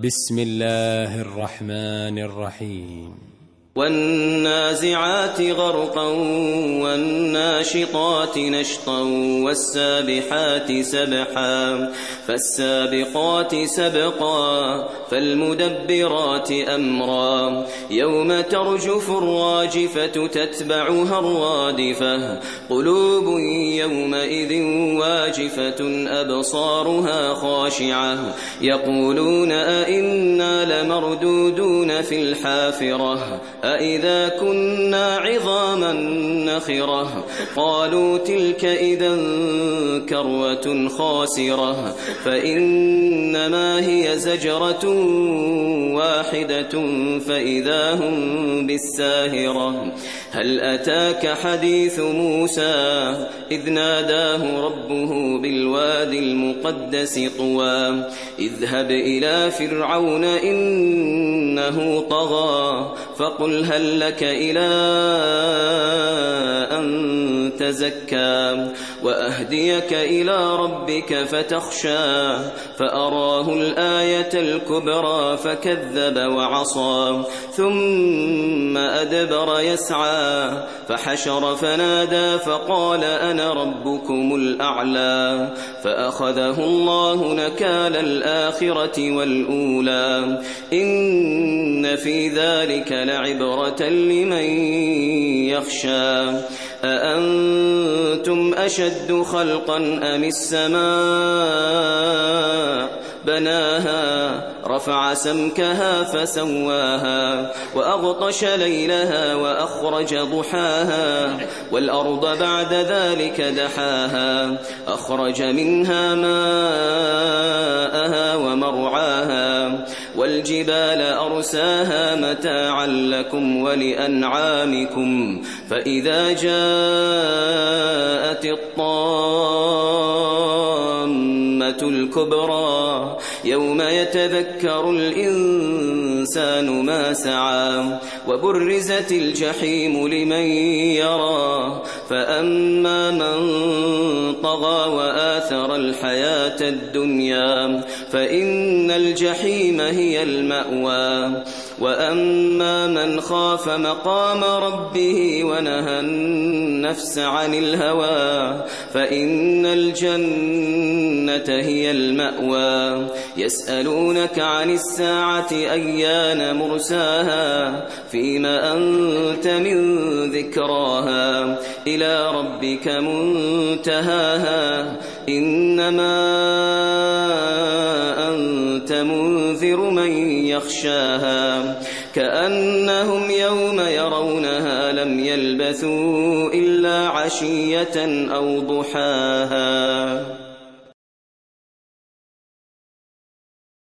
بسم الله الرحمن الرحيم والنازعات غرقا والناشطات نشطا والسابحات سبحا فالسابقات سبقا فالمدبرات أمرا يوم ترجف الراجفة تتبعها الرادفة قلوب يومئذ واجفة أبصارها خاشعة يقولون أئنا لمردودون في الحافرة أئذا كنا عظاما نخرة قالوا تلك إذا كروة خاسرة فإنما هي زجرة واحدة فإذا هم بالساهرة هل أتاك حديث موسى إذ ناداه ربه بالوادي المقدس طوى اذهب إلى فرعون إنه طغى فقل هل لك إلى أن تزكى وأهديك إلى ربك فتخشى فأراه الآية الكبرى فكذب وعصى ثم أدبر يسعى فحشر فنادى فقال أنا ربكم الأعلى فأخذه الله نكال الآخرة والأولى إن في ذلك لعبرة لمن يخشى أأنتم أشد خلقا أم السماء بناها رفع سمكها فسواها وأغطش ليلها وأخرج ضحاها والأرض بعد ذلك دحاها أخرج منها ماءها ومرعاها والجبال أرساها متاعا لكم ولأنعامكم فإذا جاءت الطامة الكبرى يوم يتذكر الإنسان ما سعى وبرزت الجحيم لمن يرى فأما من طغى وآثر الحياة الدنيا فإن الجحيم هي المأوى وأما من خاف مقام ربه ونهى النفس عن الهوى فإن الجنة هي المأوى يسألونك عن الساعة أيان مرساها فيما أنت من ذكراها إلى ربك منتهاها إنما أنت منذر من يخشاها كأنهم يوم يرونها لم يلبثوا إلا عشية أو ضحاها.